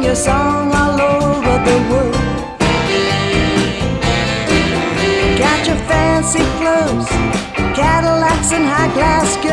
your song all over the world. Got your fancy clothes, Cadillacs and high-class